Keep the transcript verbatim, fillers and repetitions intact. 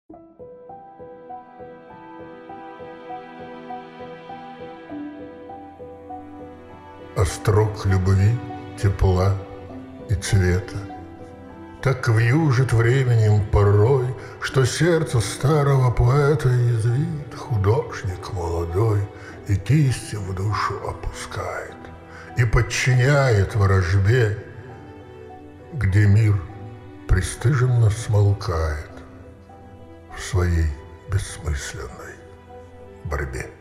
Острог любви, тепла и цвета так вьюжит временем порой, что сердце старого поэта язвит художник молодой и кисти в душу опускает и подчиняет ворожбе, где мир пристыженно смолкает в своей бессмысленной борьбе.